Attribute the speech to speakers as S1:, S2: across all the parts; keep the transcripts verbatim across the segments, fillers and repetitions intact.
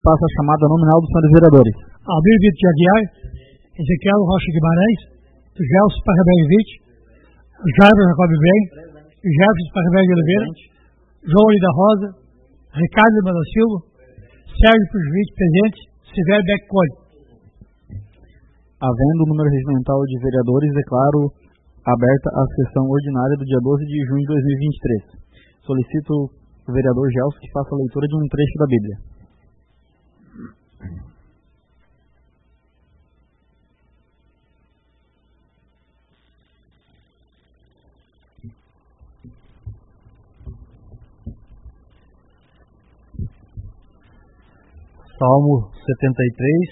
S1: faça a chamada nominal dos senhores vereadores.
S2: Almir Vitor de Aguiar, Ezequiel Rocha Guimarães, Gelson Parraberg-Witt, Jairo Jacob Bem, Jefferson Parraberg de Oliveira, João Oli da Rosa, Ricardo Lima da Silva, Sérgio Pujovic presente, Severo Beck Cole.
S1: Havendo o número regimental de vereadores, declaro aberta a sessão ordinária do dia doze de junho de dois mil e vinte e três. Solicito o vereador Gelson que faça a leitura de um trecho da Bíblia.
S3: Salmo setenta e três.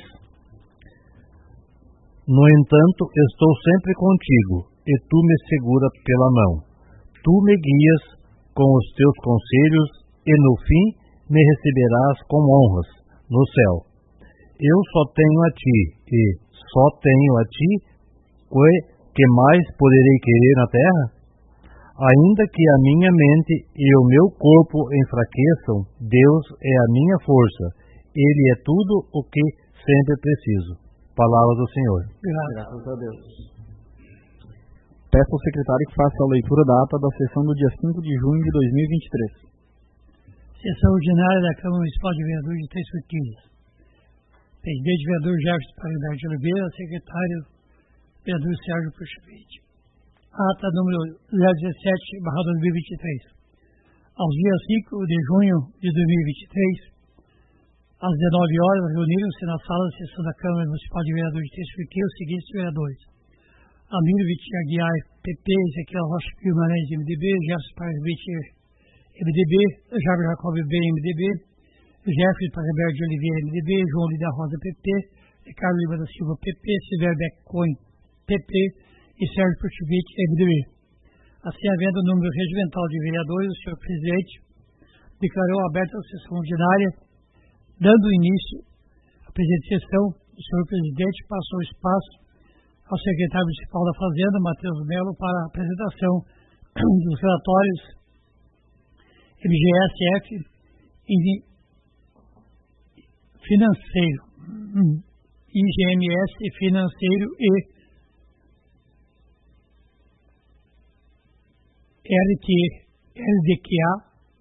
S3: No entanto, estou sempre contigo, e tu me seguras pela mão. Tu me guias com os teus conselhos, e no fim me receberás com honras no céu. Eu só tenho a ti, e só tenho a ti, que mais poderei querer na terra? Ainda que a minha mente e o meu corpo enfraqueçam, Deus é a minha força. Ele é tudo o que sempre preciso. Palavra do Senhor.
S1: Graças a Deus. Peço ao secretário que faça a leitura da ata da sessão do dia cinco de junho de dois mil e vinte e três.
S2: Sessão ordinária da Câmara Municipal de Vereadores de Três Forquilhas. Presidente vereador Jefferson Parraberg de Oliveira, secretário vereador Sérgio Pujovic. Ata número zero dezessete barra dois mil e vinte e três. Aos dias cinco de junho de dois mil e vinte e três, às dezenove horas, reuniram-se na sala de sessão da Câmara Municipal de Vereadores de Três Forquilhas os seguintes vereadores: Almir Vitor Aguiar, P P, Ezequiel Rocha Guimarães, M D B, Jefferson Parraberg, M D B, Jairo Jacob Bem, M D B, Jefferson Parraberg de Oliveira, M D B, João Oli da Rosa, P P, Ricardo Lima da Silva, P P, Severo Beck Cole, P P e Sérgio Pujovic, M D B. Assim, havendo o número regimental de vereadores, o senhor presidente declarou aberta a sessão ordinária. Dando início à presente sessão, o senhor presidente passou o espaço ao secretário municipal da Fazenda, Matheus Melo, para a apresentação dos relatórios M G S F financeiro, I G M S financeiro e R D Q A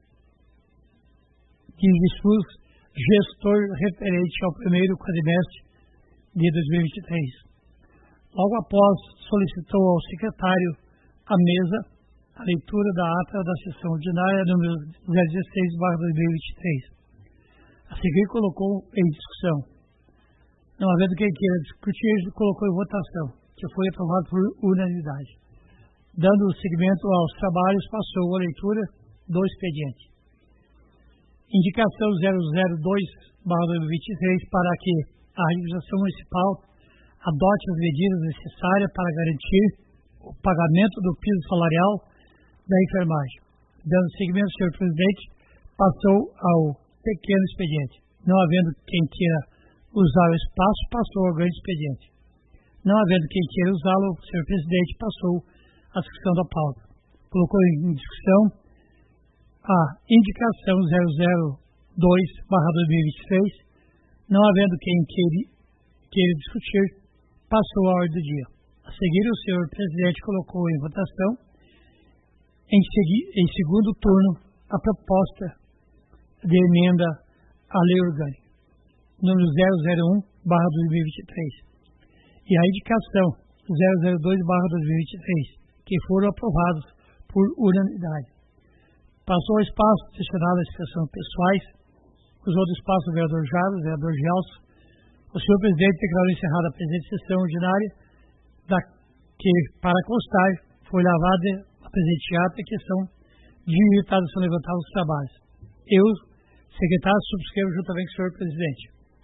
S2: de SUS gestor referente ao primeiro quadrimestre de dois mil e vinte e três. Logo após, solicitou ao secretário à mesa a leitura da ata da sessão ordinária número zero dezesseis barra dois mil e vinte e três. A seguir, colocou em discussão. Não havendo quem queira discutir, colocou em votação, que foi aprovado por unanimidade. Dando seguimento aos trabalhos, passou a leitura do expediente. Indicação zero zero dois barra dois mil e vinte e três para que a administração municipal adote as medidas necessárias para garantir o pagamento do piso salarial da enfermagem. Dando seguimento, senhor presidente, passou ao pequeno expediente. Não havendo quem queira usar o espaço, passou ao grande expediente. Não havendo quem queira usá-lo, senhor presidente, passou a discussão da pauta. Colocou em discussão a indicação zero zero dois barra dois mil e vinte e três, não havendo quem queira, queira discutir, passou a ordem do dia. A seguir, o senhor presidente colocou em votação, em, segui, em segundo turno, a proposta de emenda à lei orgânica, número zero zero um barra dois mil e vinte e três, e a indicação zero zero dois barra dois mil e vinte e três, que foram aprovados por unanimidade. Passou ao espaço destinado à expressão pessoais, usou do espaço o vereador Jairo, o vereador Gelson. O senhor presidente declarou encerrada a presente sessão ordinária, da que, para constar, foi lavada a presente ata em questão de invitados a levantar os trabalhos. Eu, secretário, subscrevo juntamente com o senhor presidente.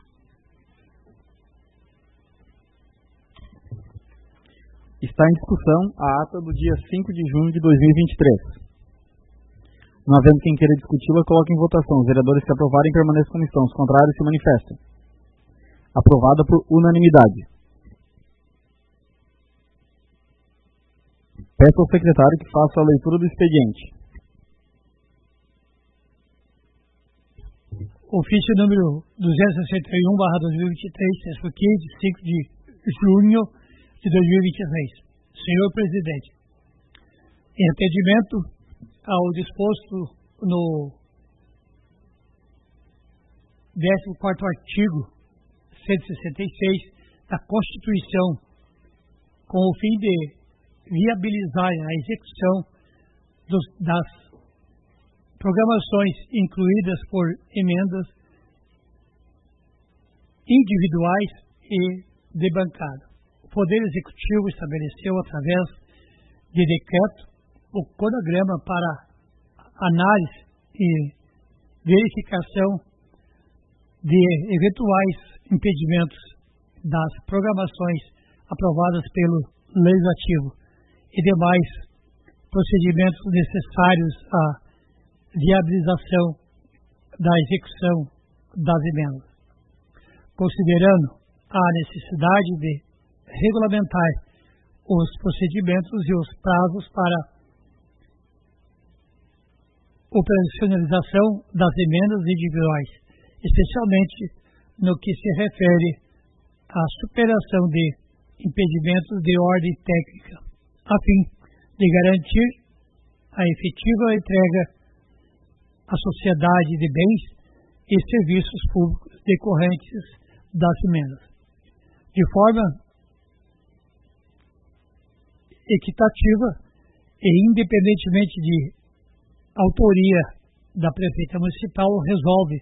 S1: Está em discussão a ata do dia cinco de junho de dois mil e vinte e três. Não havendo quem queira discuti-la, coloque em votação. Os vereadores que aprovarem permaneçam como estão. Os contrários se manifestem. Aprovada por unanimidade. Peço ao secretário que faça a leitura do expediente.
S2: ofício número duzentos e sessenta e um barra dois mil e vinte e três, sexto quinze, cinco de junho de dois mil e vinte e três. Senhor Presidente, em atendimento ao disposto no décimo quarto artigo cento e sessenta e seis da Constituição, com o fim de viabilizar a execução dos, das programações incluídas por emendas individuais e de bancada. O Poder Executivo estabeleceu, através de decreto, o cronograma para análise e verificação de eventuais impedimentos das programações aprovadas pelo Legislativo e demais procedimentos necessários à viabilização da execução das emendas, considerando a necessidade de regulamentar os procedimentos e os prazos para operacionalização das emendas individuais, especialmente no que se refere à superação de impedimentos de ordem técnica, a fim de garantir a efetiva entrega à sociedade de bens e serviços públicos decorrentes das emendas, de forma equitativa e independentemente de autoria da Prefeita Municipal, resolve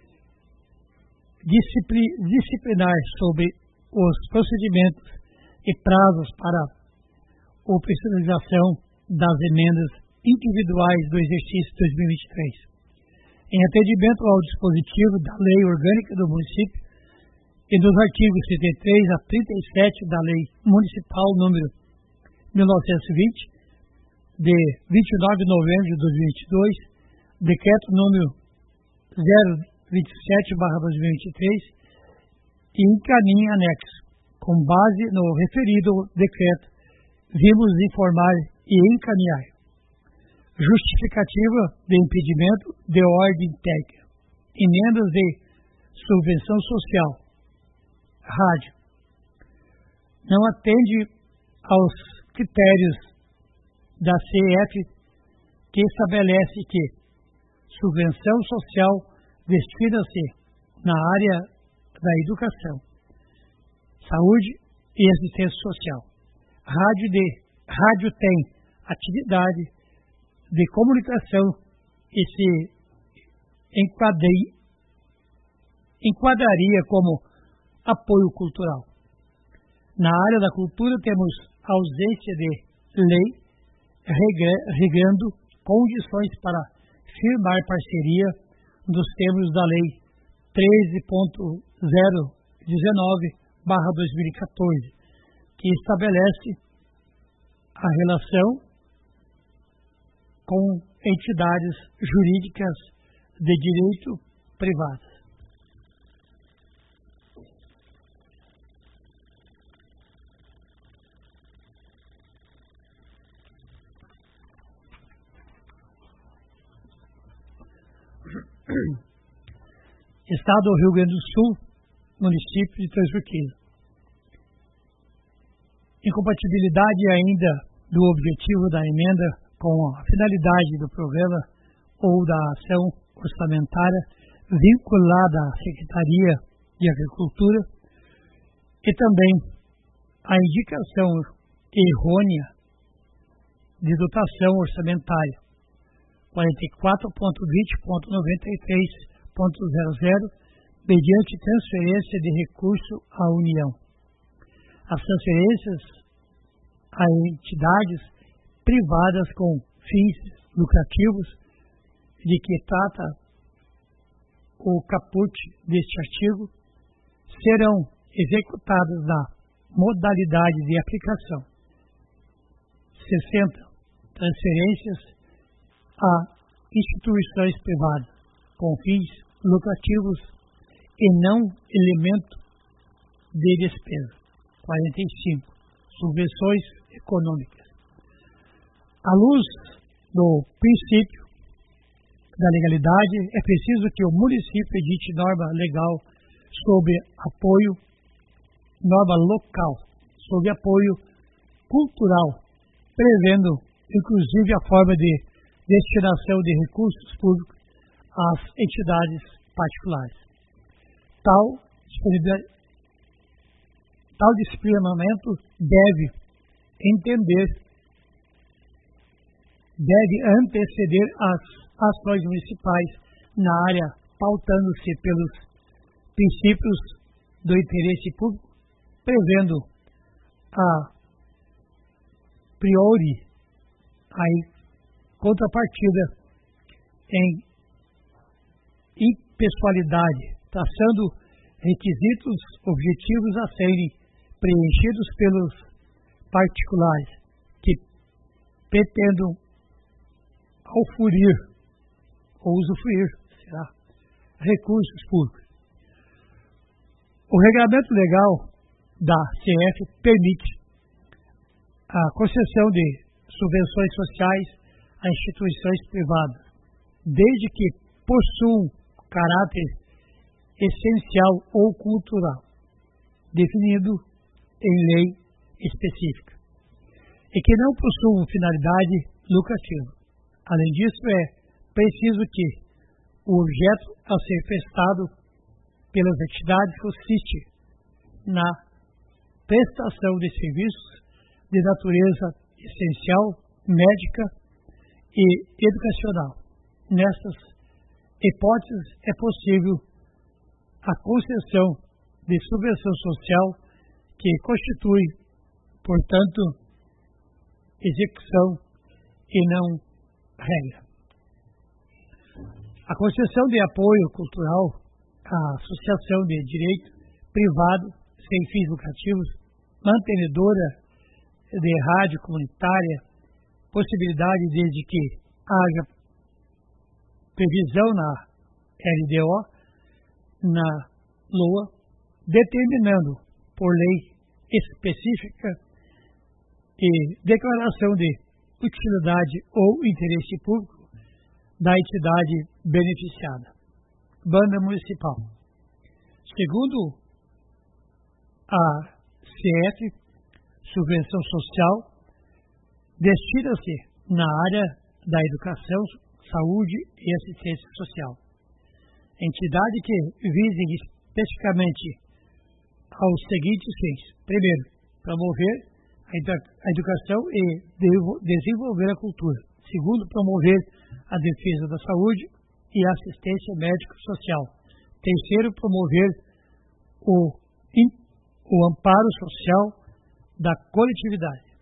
S2: disciplinar sobre os procedimentos e prazos para a operacionalização das emendas individuais do exercício dois mil e vinte e três. Em atendimento ao dispositivo da Lei Orgânica do Município e dos artigos trinta e três a trinta e sete da Lei Municipal número mil novecentos e vinte, de vinte e nove de novembro de dois mil e vinte e dois, decreto número zero vinte e sete barra dois mil e vinte e três, e encaminha anexo. Com base no referido decreto, vimos informar e encaminhar justificativa de impedimento de ordem técnica, emendas de subvenção social, rádio. Não atende aos critérios da C E F, que estabelece que subvenção social destina-se na área da educação, saúde e assistência social. Rádio, de, rádio tem atividade de comunicação e se enquadre, enquadraria como apoio cultural. Na área da cultura temos ausência de lei regrando condições para firmar parceria dos termos da Lei treze ponto zero dezenove barra dois mil e quatorze, que estabelece a relação com entidades jurídicas de direito privadas. Estado do Rio Grande do Sul, município de Três Forquilhas. Incompatibilidade ainda do objetivo da emenda com a finalidade do programa ou da ação orçamentária vinculada à Secretaria de Agricultura e também a indicação errônea de dotação orçamentária quarenta e quatro ponto vinte ponto noventa e três ponto zero zero, mediante transferência de recurso à União. As transferências a entidades privadas com fins lucrativos, de que trata o caput deste artigo, serão executadas na modalidade de aplicação sessenta transferências a instituições privadas com fins lucrativos e não elemento de despesa. quarenta e cinco subvenções econômicas. À luz do princípio da legalidade, é preciso que o município edite norma legal sobre apoio, norma local sobre apoio cultural, prevendo inclusive a forma de destinação de recursos públicos às entidades particulares. Tal, tal disciplinamento deve entender, deve anteceder as ações municipais na área, pautando-se pelos princípios do interesse público, prevendo a priori a contrapartida em impessoalidade, traçando requisitos objetivos a serem preenchidos pelos particulares que pretendam aufurir ou usufruir, será, recursos públicos. O regulamento legal da C F permite a concessão de subvenções sociais a instituições privadas, desde que possuam caráter essencial ou cultural, definido em lei específica, e que não possuam finalidade lucrativa. Além disso, é preciso que o objeto a ser prestado pelas entidades consiste na prestação de serviços de natureza essencial, médica e educacional. Nessas hipóteses, é possível a concessão de subvenção social que constitui, portanto, execução e não regra. A concessão de apoio cultural à associação de direito privado sem fins lucrativos, mantenedora de rádio comunitária, possibilidade desde que haja previsão na L D O, na L O A, determinando por lei específica e declaração de utilidade ou interesse público da entidade beneficiada. Banda municipal. Segundo a C F, subvenção social destina-se na área da educação, saúde e assistência social. Entidade que visem especificamente aos seguintes fins. Primeiro, promover a educação e desenvolver a cultura. Segundo, promover a defesa da saúde e a assistência médico-social. Terceiro, promover o, o amparo social da coletividade.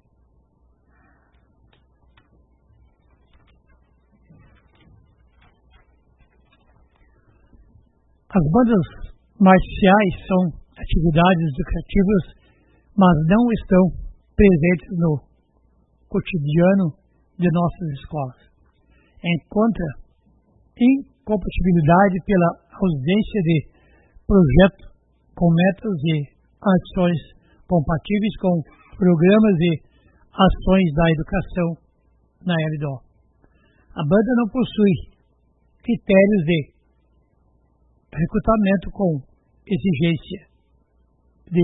S2: As bandas marciais são atividades educativas, mas não estão presentes no cotidiano de nossas escolas. Encontra incompatibilidade pela ausência de projeto com metas e ações compatíveis com programas e ações da educação na L D O. A banda não possui critérios de recrutamento com exigência de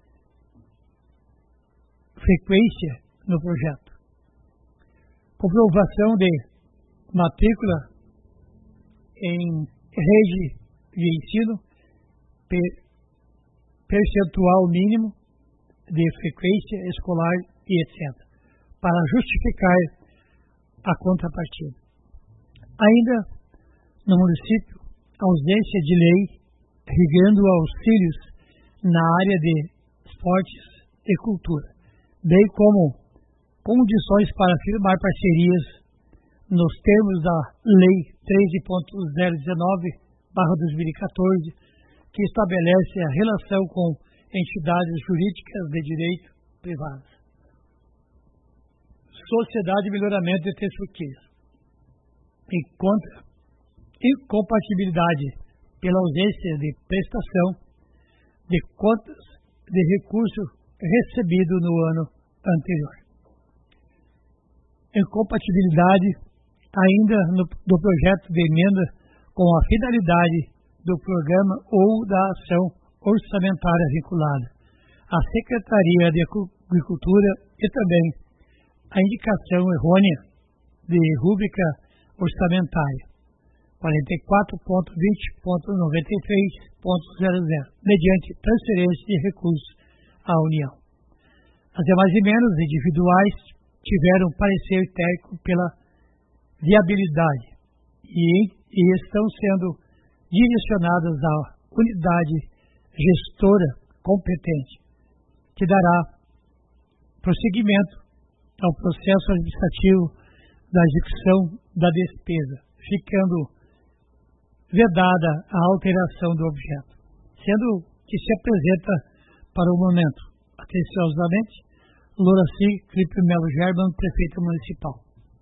S2: frequência no projeto, comprovação de matrícula em rede de ensino, per, percentual mínimo de frequência escolar e etcétera, para justificar a contrapartida. Ainda no município, ausência de lei regando auxílios na área de esportes e cultura, bem como condições para firmar parcerias nos termos da Lei treze ponto zero dezenove barra dois mil e quatorze, que estabelece a relação com entidades jurídicas de direito privadas. Sociedade de Melhoramento de Pesquisa. Encontra incompatibilidade pela ausência de prestação de contas de recurso recebido no ano anterior. Incompatibilidade ainda no, do projeto de emenda com a finalidade do programa ou da ação orçamentária vinculada à Secretaria de Agricultura e também a indicação errônea de rúbrica orçamentária quarenta e quatro ponto vinte ponto noventa e três ponto zero zero, mediante transferência de recursos à União. As demais emendas individuais tiveram parecer técnico pela viabilidade e, e estão sendo direcionadas à unidade gestora competente, que dará prosseguimento ao processo administrativo da execução da despesa, ficando vedada a alteração do objeto, sendo que se apresenta para o momento, atenciosamente, Louraci Clipe Melo Gerban, prefeito municipal.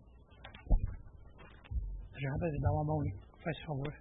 S2: Já vai dar uma mão aí, faz favor.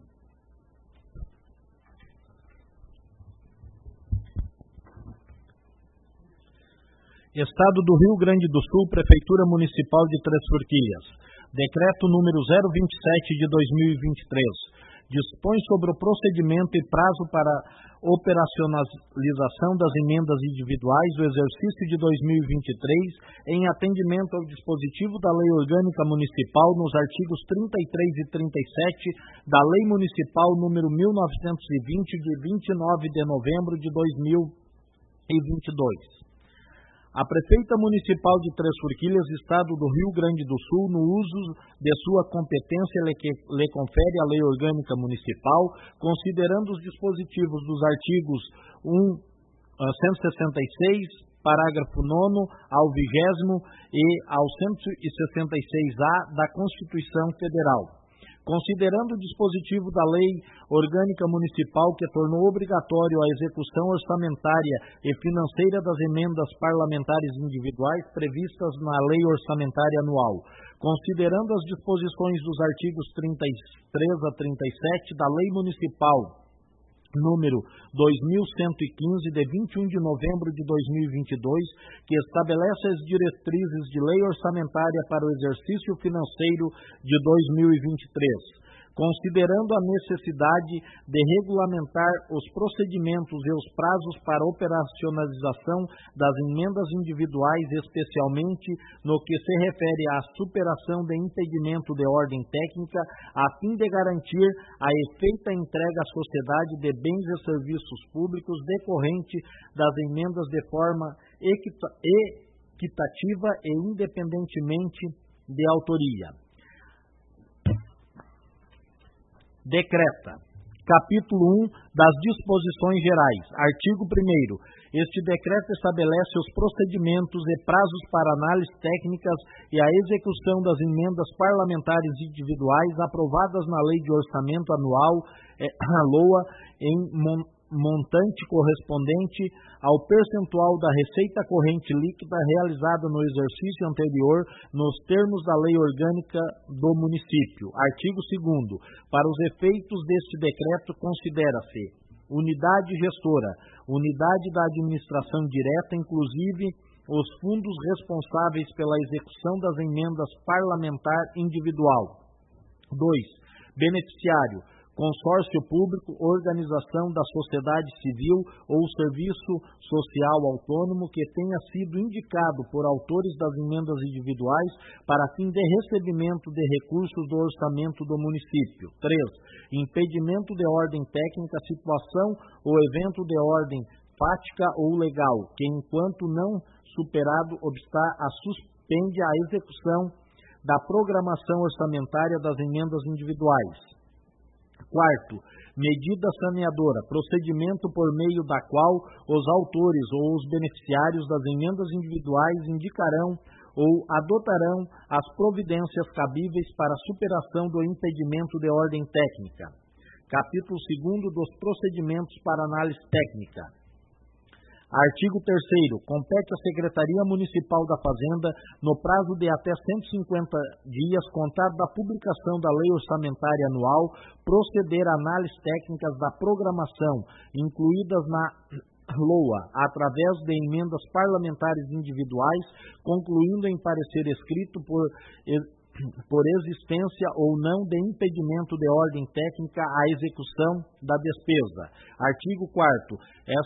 S4: Estado do Rio Grande do Sul, Prefeitura Municipal de Três Forquilhas. Decreto número zero vinte e sete de dois mil e vinte e três. Dispõe sobre o procedimento e prazo para operacionalização das emendas individuais do exercício de dois mil e vinte e três, em atendimento ao dispositivo da Lei Orgânica Municipal nos artigos trinta e três e trinta e sete da Lei Municipal número mil novecentos e vinte, de vinte e nove de novembro de dois mil e vinte e dois. A Prefeita Municipal de Três Forquilhas, Estado do Rio Grande do Sul, no uso de sua competência, lhe confere a Lei Orgânica Municipal, considerando os dispositivos dos artigos cento e sessenta e seis, parágrafo nono, ao vigésimo e ao cento e sessenta e seis A da Constituição Federal. Considerando o dispositivo da Lei Orgânica Municipal que tornou obrigatório a execução orçamentária e financeira das emendas parlamentares individuais previstas na Lei Orçamentária Anual, considerando as disposições dos artigos trinta e três a trinta e sete da Lei Municipal número dois mil cento e quinze, de vinte e um de novembro de dois mil e vinte e dois, que estabelece as diretrizes de lei orçamentária para o exercício financeiro de dois mil e vinte e três. Considerando a necessidade de regulamentar os procedimentos e os prazos para operacionalização das emendas individuais, especialmente no que se refere à superação de impedimento de ordem técnica, a fim de garantir a efeita entrega à sociedade de bens e serviços públicos decorrente das emendas de forma equitativa e independentemente de autoria. Decreta. Capítulo um das Disposições Gerais. Artigo primeiro. Este decreto estabelece os procedimentos e prazos para análise técnicas e a execução das emendas parlamentares individuais aprovadas na Lei de Orçamento Anual, eh, LOA, em montante correspondente ao percentual da receita corrente líquida realizada no exercício anterior nos termos da Lei Orgânica do Município. Artigo segundo. Para os efeitos deste decreto, considera-se unidade gestora, unidade da administração direta, inclusive os fundos responsáveis pela execução das emendas parlamentar individual. dois. Beneficiário, consórcio público, organização da sociedade civil ou serviço social autônomo que tenha sido indicado por autores das emendas individuais para fim de recebimento de recursos do orçamento do município. três. Impedimento de ordem técnica, situação ou evento de ordem fática ou legal, que enquanto não superado obstar a suspende a execução da programação orçamentária das emendas individuais. Quarto, medida saneadora, procedimento por meio da qual os autores ou os beneficiários das emendas individuais indicarão ou adotarão as providências cabíveis para a superação do impedimento de ordem técnica. Capítulo segundo dos procedimentos para análise técnica. Artigo terceiro. Compete à Secretaria Municipal da Fazenda, no prazo de até cento e cinquenta dias, contado da publicação da Lei Orçamentária Anual, proceder a análises técnicas da programação, incluídas na LOA, através de emendas parlamentares individuais, concluindo em parecer escrito por por existência ou não de impedimento de ordem técnica à execução da despesa. Artigo quarto.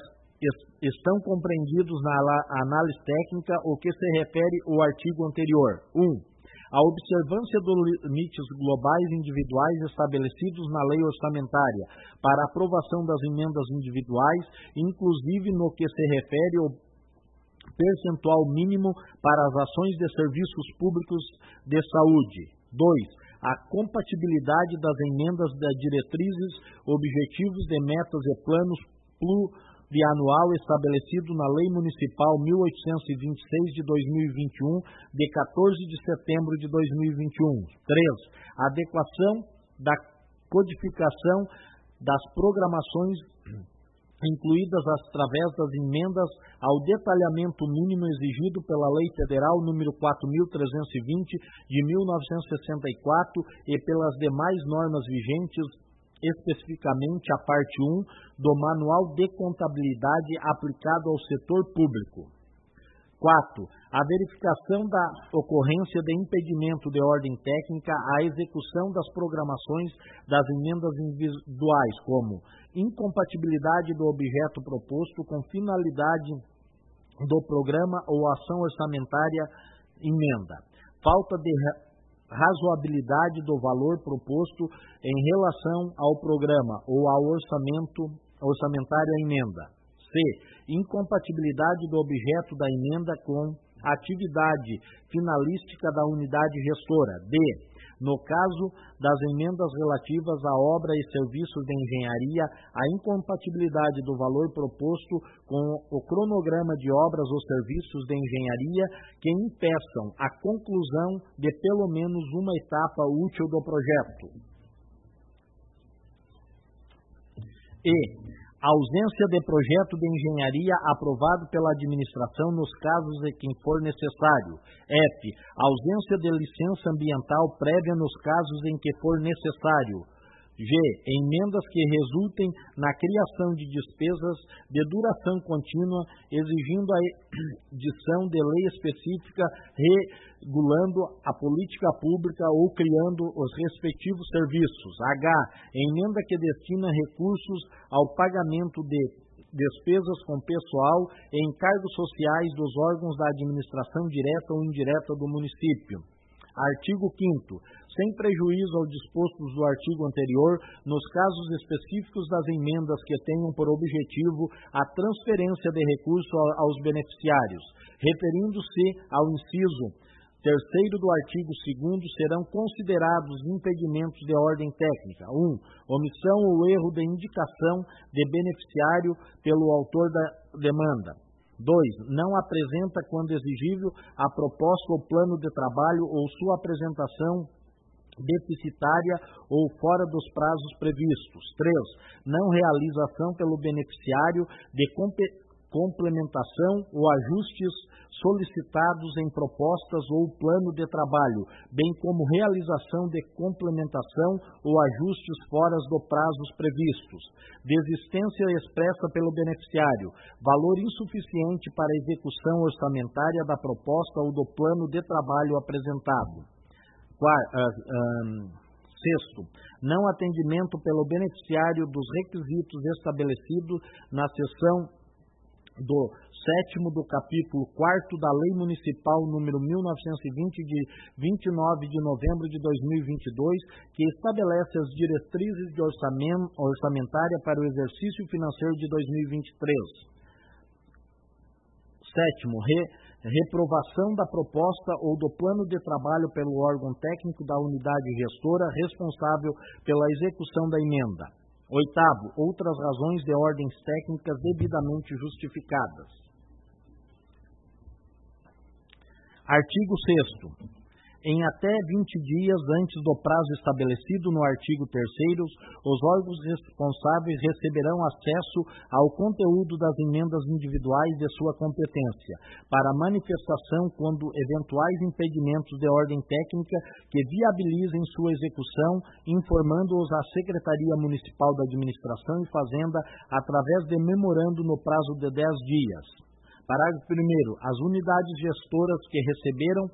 S4: Estão compreendidos na análise técnica o que se refere ao artigo anterior. um. A observância dos limites globais individuais estabelecidos na lei orçamentária para aprovação das emendas individuais, inclusive no que se refere ao percentual mínimo para as ações de serviços públicos de saúde. dois. A compatibilidade das emendas de diretrizes, objetivos de metas e planos plurianual estabelecido na Lei Municipal mil oitocentos e vinte e seis de dois mil e vinte e um, de quatorze de setembro de dois mil e vinte e um. três. A adequação da codificação das programações incluídas através das emendas ao detalhamento mínimo exigido pela Lei Federal número quatro mil trezentos e vinte de mil novecentos e sessenta e quatro e pelas demais normas vigentes, especificamente a parte um do Manual de Contabilidade aplicado ao setor público. quatro. A verificação da ocorrência de impedimento de ordem técnica à execução das programações das emendas individuais, como incompatibilidade do objeto proposto com finalidade do programa ou ação orçamentária emenda, falta de razoabilidade do valor proposto em relação ao programa ou ao orçamento orçamentário à emenda. C. Incompatibilidade do objeto da emenda com a atividade finalística da unidade gestora. D. No caso das emendas relativas à obra e serviços de engenharia, a incompatibilidade do valor proposto com o cronograma de obras ou serviços de engenharia que impeçam a conclusão de pelo menos uma etapa útil do projeto. E. Ausência de projeto de engenharia aprovado pela administração nos casos em que for necessário. F. Ausência de licença ambiental prévia nos casos em que for necessário. G. Emendas que resultem na criação de despesas de duração contínua, exigindo a edição de lei específica regulando a política pública ou criando os respectivos serviços. H. Emenda que destina recursos ao pagamento de despesas com pessoal e encargos sociais dos órgãos da administração direta ou indireta do município. Artigo quinto. Sem prejuízo ao disposto do artigo anterior, nos casos específicos das emendas que tenham por objetivo a transferência de recurso aos beneficiários, referindo-se ao inciso terceiro do artigo segundo, serão considerados impedimentos de ordem técnica. um. Omissão ou erro de indicação de beneficiário pelo autor da demanda. dois. Não apresenta, quando exigível, a proposta ou plano de trabalho ou sua apresentação deficitária ou fora dos prazos previstos. três. Não realização pelo beneficiário de complementação ou ajustes solicitados em propostas ou plano de trabalho, bem como realização de complementação ou ajustes fora dos prazos previstos. Desistência expressa pelo beneficiário, valor insuficiente para a execução orçamentária da proposta ou do plano de trabalho apresentado. Quarto, uh, um, sexto, não atendimento pelo beneficiário dos requisitos estabelecidos na seção do sétimo do capítulo quarto da Lei Municipal número mil novecentos e vinte, de vinte e nove de novembro de dois mil e vinte e dois, que estabelece as diretrizes de orçamento, orçamentária para o exercício financeiro de dois mil e vinte e três. Sétimo, re, reprovação da proposta ou do plano de trabalho pelo órgão técnico da unidade gestora responsável pela execução da emenda. Oitavo, outras razões de ordens técnicas devidamente justificadas. Artigo sexto. Em até vinte dias antes do prazo estabelecido no artigo terceiro, os órgãos responsáveis receberão acesso ao conteúdo das emendas individuais de sua competência, para manifestação quando eventuais impedimentos de ordem técnica que viabilizem sua execução, informando-os à Secretaria Municipal da Administração e Fazenda através de memorando no prazo de dez dias. Parágrafo primeiro. As unidades gestoras que receberam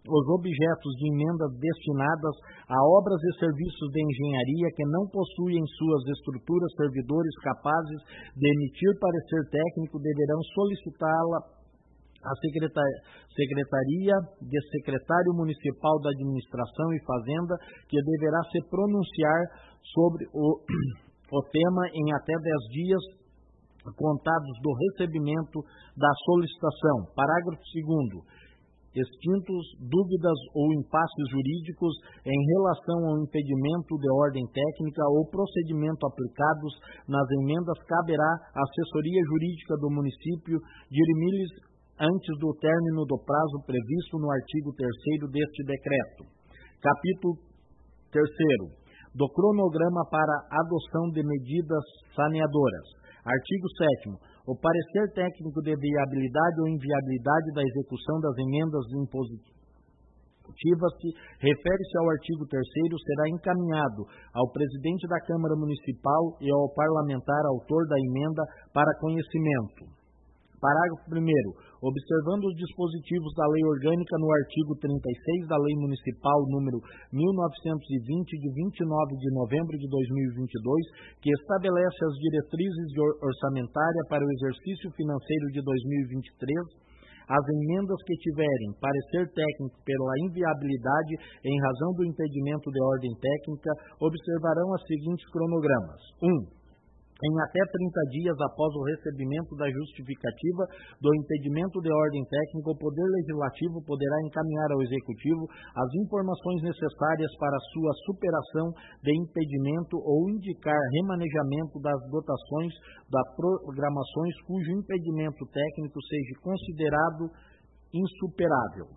S4: os objetos de emendas destinadas a obras e serviços de engenharia que não possuem em suas estruturas servidores capazes de emitir parecer técnico deverão solicitá-la à Secretaria de Secretário Municipal da Administração e Fazenda, que deverá se pronunciar sobre o, o tema em até dez dias contados do recebimento da solicitação. Parágrafo segundo. Extintos dúvidas ou impasses jurídicos em relação ao impedimento de ordem técnica ou procedimento aplicados nas emendas, caberá à assessoria jurídica do município dirimir-lhes antes do término do prazo previsto no artigo terceiro deste decreto. Capítulo terceiro. Do cronograma para adoção de medidas saneadoras. Artigo sétimo. O parecer técnico de viabilidade ou inviabilidade da execução das emendas impositivas que refere-se ao artigo terceiro será encaminhado ao presidente da Câmara Municipal e ao parlamentar autor da emenda para conhecimento. Parágrafo primeiro. Observando os dispositivos da Lei Orgânica no artigo trinta e seis da Lei Municipal número mil novecentos e vinte, de vinte e nove de novembro de dois mil e vinte e dois, que estabelece as diretrizes orçamentárias para o exercício financeiro de dois mil e vinte e três, as emendas que tiverem parecer técnico pela inviabilidade em razão do impedimento de ordem técnica observarão os seguintes cronogramas. um. Em até trinta dias após o recebimento da justificativa do impedimento de ordem técnica, o Poder Legislativo poderá encaminhar ao Executivo as informações necessárias para sua superação de impedimento ou indicar remanejamento das dotações das programações cujo impedimento técnico seja considerado insuperável,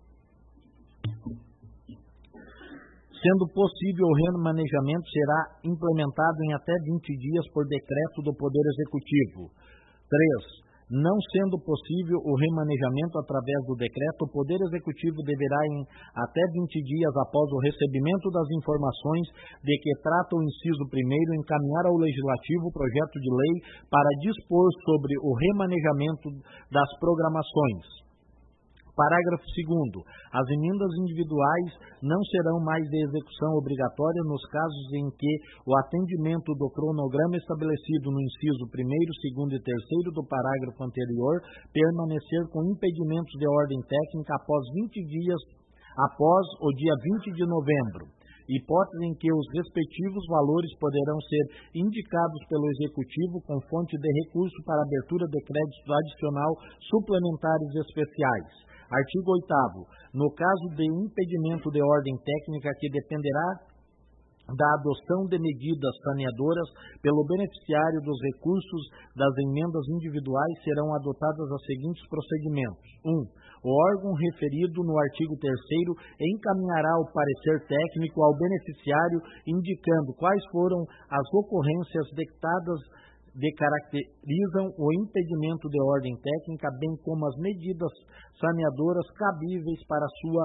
S4: sendo possível o remanejamento será implementado em até vinte dias por decreto do Poder Executivo. três. Não sendo possível o remanejamento através do decreto, o Poder Executivo deverá, em até vinte dias após o recebimento das informações de que trata o inciso primeiro, encaminhar ao Legislativo o projeto de lei para dispor sobre o remanejamento das programações. Parágrafo segundo. As emendas individuais não serão mais de execução obrigatória nos casos em que o atendimento do cronograma estabelecido no inciso primeiro, segundo e terceiro do parágrafo anterior permanecer com impedimentos de ordem técnica após vinte dias após o dia vinte de novembro. Hipótese em que os respectivos valores poderão ser indicados pelo Executivo com fonte de recurso para abertura de créditos adicional suplementares especiais. Artigo oitavo. No caso de impedimento de ordem técnica que dependerá da adoção de medidas saneadoras pelo beneficiário dos recursos das emendas individuais, serão adotadas os seguintes procedimentos. um. O órgão referido no artigo terceiro encaminhará o parecer técnico ao beneficiário indicando quais foram as ocorrências detectadas que caracterizam o impedimento de ordem técnica, bem como as medidas saneadoras cabíveis para sua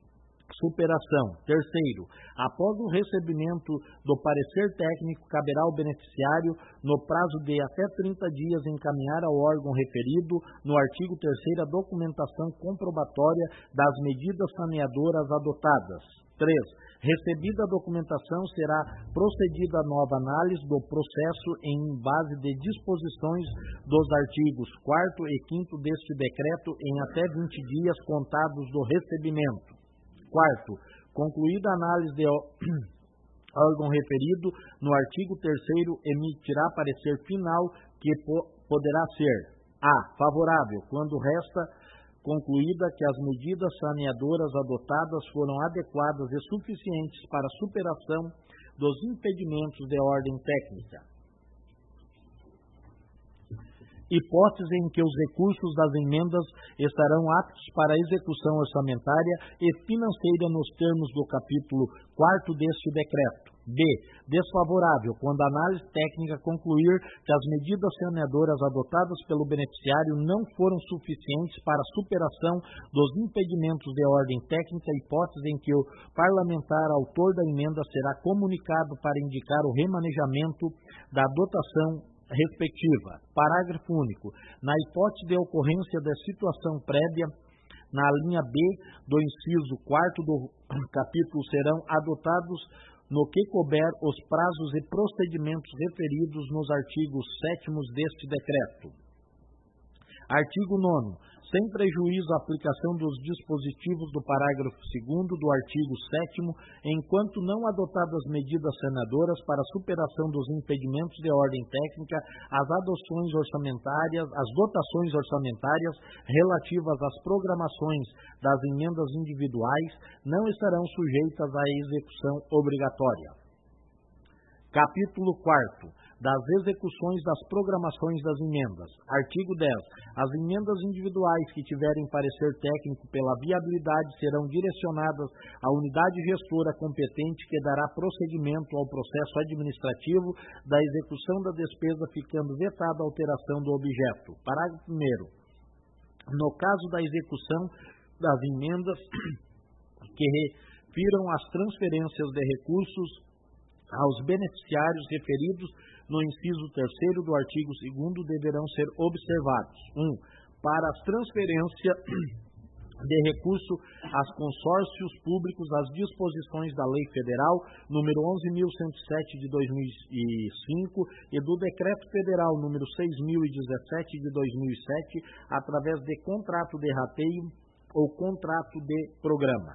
S4: superação. Terceiro, após o recebimento do parecer técnico, caberá ao beneficiário, no prazo de até trinta dias, encaminhar ao órgão referido no artigo terceiro a documentação comprobatória das medidas saneadoras adotadas. Três. Recebida a documentação, será procedida a nova análise do processo em base de disposições dos artigos quarto e quinto deste decreto em até vinte dias contados do recebimento. Quarto, concluída a análise de órgão referido no artigo terceiro, emitirá parecer final que po poderá ser a. Favorável, quando resta concluída que as medidas saneadoras adotadas foram adequadas e suficientes para a superação dos impedimentos de ordem técnica. Hipótese em que os recursos das emendas estarão aptos para execução orçamentária e financeira nos termos do capítulo quarto deste decreto. B. Desfavorável, quando a análise técnica concluir que as medidas saneadoras adotadas pelo beneficiário não foram suficientes para a superação dos impedimentos de ordem técnica, hipótese em que o parlamentar autor da emenda será comunicado para indicar o remanejamento da dotação respectiva. Parágrafo único. Na hipótese de ocorrência da situação prévia na linha B do inciso quarto do capítulo serão adotados no que couber os prazos e procedimentos referidos nos artigos sétimos deste decreto. Artigo nono. Sem prejuízo à aplicação dos dispositivos do parágrafo segundo do artigo sétimo, enquanto não adotadas medidas saneadoras para a superação dos impedimentos de ordem técnica, as adoções orçamentárias, as dotações orçamentárias relativas às programações das emendas individuais não estarão sujeitas à execução obrigatória. Capítulo quarto. Das execuções das programações das emendas. Artigo dez. As emendas individuais que tiverem parecer técnico pela viabilidade serão direcionadas à unidade gestora competente que dará prosseguimento ao processo administrativo da execução da despesa, ficando vetada a alteração do objeto. Parágrafo primeiro. No caso da execução das emendas que refiram as transferências de recursos aos beneficiários referidos no inciso terceiro do artigo segundo deverão ser observados. um. Para as transferências de recurso aos consórcios públicos, as disposições da Lei Federal número onze mil cento e sete de dois mil e cinco e do Decreto Federal número seis mil e dezessete de dois mil e sete, através de contrato de rateio ou contrato de programa.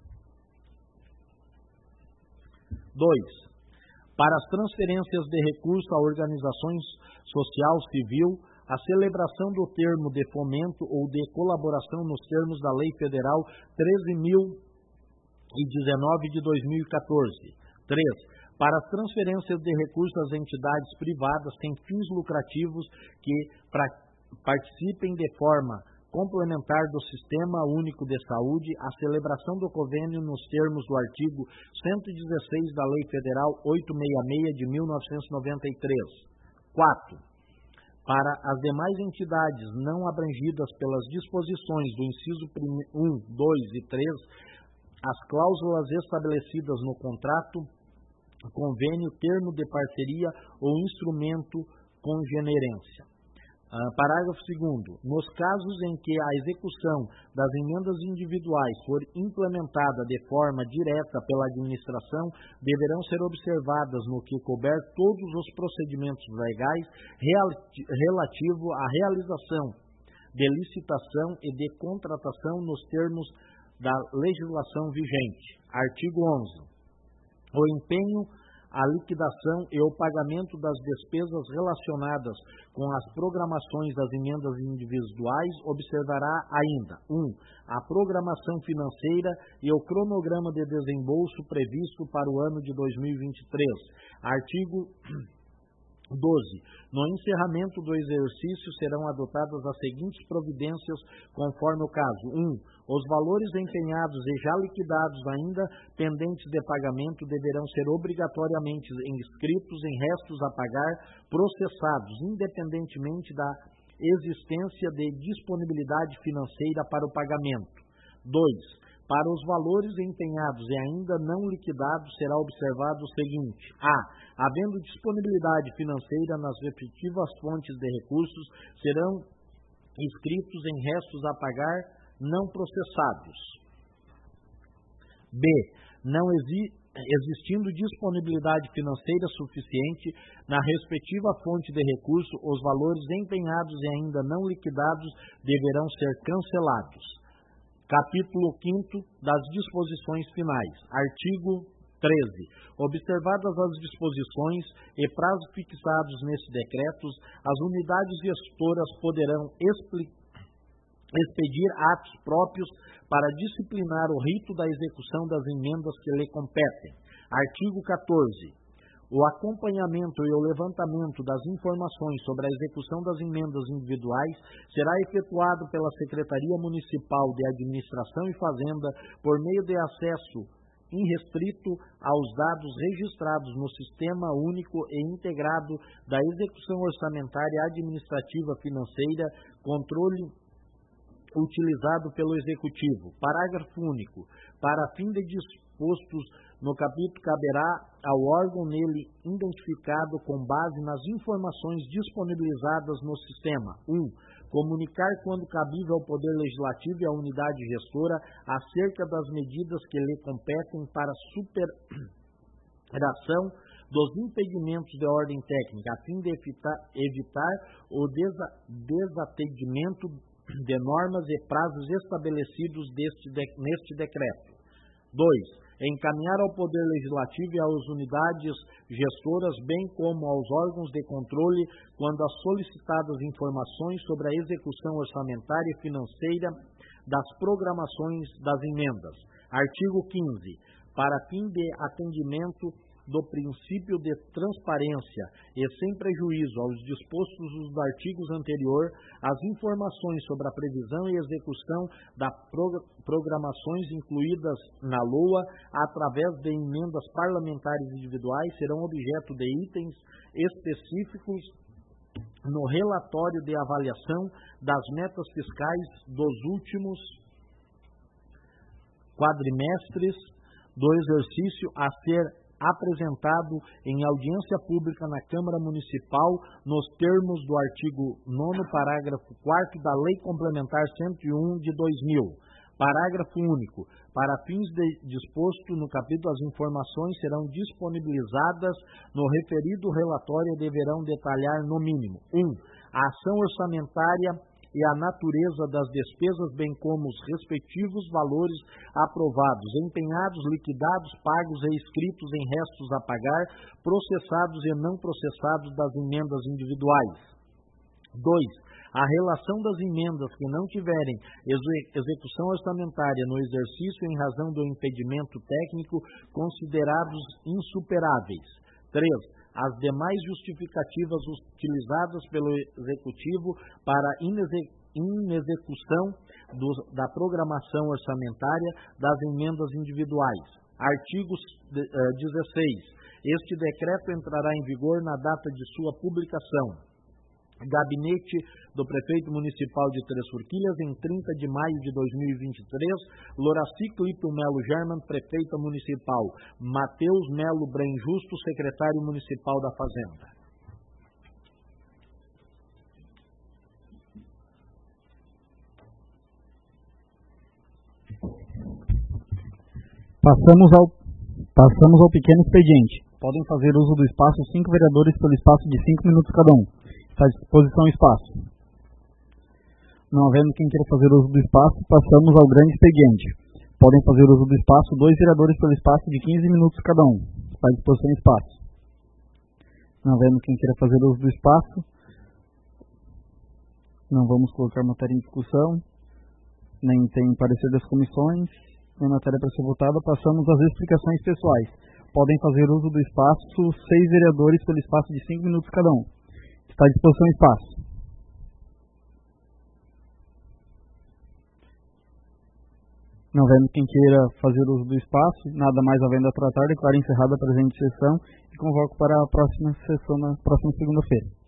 S4: dois. Para as transferências de recurso a organizações social civil, a celebração do termo de fomento ou de colaboração nos termos da Lei Federal treze mil e dezenove de dois mil e quatorze. três. Para as transferências de recursos às entidades privadas sem fins lucrativos que participem de forma complementar do Sistema Único de Saúde, a celebração do convênio nos termos do artigo cento e dezesseis da Lei Federal oitocentos e sessenta e seis de mil novecentos e noventa e três. quatro. Para as demais entidades não abrangidas pelas disposições do inciso um, dois e três, as cláusulas estabelecidas no contrato, convênio, termo de parceria ou instrumento congenerência. Uh, parágrafo segundo. Nos casos em que a execução das emendas individuais for implementada de forma direta pela administração, deverão ser observadas no que couber todos os procedimentos legais relativo à realização de licitação e de contratação nos termos da legislação vigente. Artigo onze. O empenho, a liquidação e o pagamento das despesas relacionadas com as programações das emendas individuais observará ainda um. A programação financeira e o cronograma de desembolso previsto para o ano de dois mil e vinte e três. Artigo doze. No encerramento do exercício serão adotadas as seguintes providências conforme o caso. um. Os valores empenhados e já liquidados ainda pendentes de pagamento deverão ser obrigatoriamente inscritos em restos a pagar processados, independentemente da existência de disponibilidade financeira para o pagamento. dois. Para os valores empenhados e ainda não liquidados, será observado o seguinte. A. Havendo disponibilidade financeira nas respectivas fontes de recursos, serão inscritos em restos a pagar não processados. B. Não exi- existindo disponibilidade financeira suficiente na respectiva fonte de recurso, os valores empenhados e ainda não liquidados deverão ser cancelados. Capítulo quinto das disposições finais. Artigo treze. Observadas as disposições e prazos fixados nesses decretos, as unidades gestoras poderão expedir atos próprios para disciplinar o rito da execução das emendas que lhe competem. Artigo quatorze. O acompanhamento e o levantamento das informações sobre a execução das emendas individuais será efetuado pela Secretaria Municipal de Administração e Fazenda por meio de acesso irrestrito aos dados registrados no Sistema Único e Integrado da Execução Orçamentária Administrativa Financeira, controle utilizado pelo Executivo. Parágrafo único. Para fim de dispostos No capítulo caberá ao órgão nele identificado com base nas informações disponibilizadas no sistema. um. Comunicar quando cabível ao Poder Legislativo e à unidade gestora acerca das medidas que lhe competem para superação dos impedimentos de ordem técnica, a fim de evitar, evitar o desa, desatendimento de normas e prazos estabelecidos deste de, neste decreto. dois. Encaminhar ao Poder Legislativo e às unidades gestoras, bem como aos órgãos de controle, quando as solicitadas informações sobre a execução orçamentária e financeira das programações das emendas. Artigo quinze. Para fim de atendimento do princípio de transparência e sem prejuízo aos dispostos dos artigos anteriores, as informações sobre a previsão e execução das programações incluídas na L O A, através de emendas parlamentares individuais, serão objeto de itens específicos no relatório de avaliação das metas fiscais dos últimos quadrimestres do exercício a ser apresentado em audiência pública na Câmara Municipal nos termos do artigo nono, parágrafo quarto da Lei Complementar cento e um de dois mil. Parágrafo único. Para fins de disposto no capítulo, as informações serão disponibilizadas no referido relatório e deverão detalhar no mínimo um. A ação orçamentária e a natureza das despesas, bem como os respectivos valores aprovados, empenhados, liquidados, pagos e inscritos em restos a pagar, processados e não processados das emendas individuais. dois. A relação das emendas que não tiverem execução orçamentária no exercício em razão do impedimento técnico considerados insuperáveis. três. As demais justificativas utilizadas pelo Executivo para inexecução do, da programação orçamentária das emendas individuais. Artigo dezesseis. Este decreto entrará em vigor na data de sua publicação. Gabinete do Prefeito Municipal de Três Forquilhas, em trinta de maio de dois mil e vinte e três, Loraci Clito Melo German, Prefeita Municipal, Matheus Melo Bren Justo, Secretário Municipal da Fazenda.
S1: Passamos ao, passamos ao pequeno expediente. Podem fazer uso do espaço cinco vereadores pelo espaço de cinco minutos cada um. Está à disposição o espaço. Não havendo quem queira fazer uso do espaço, passamos ao grande expediente. Podem fazer uso do espaço dois vereadores pelo espaço de quinze minutos cada um. Está à disposição o espaço. Não havendo quem queira fazer uso do espaço, não vamos colocar matéria em discussão, nem tem parecer das comissões, nem matéria para ser votada. Passamos às explicações pessoais. Podem fazer uso do espaço seis vereadores pelo espaço de cinco minutos cada um. Está à disposição o espaço. Não havendo quem queira fazer uso do espaço, nada mais havendo a tratar, declaro encerrada a presente sessão e convoco para a próxima sessão na próxima segunda-feira.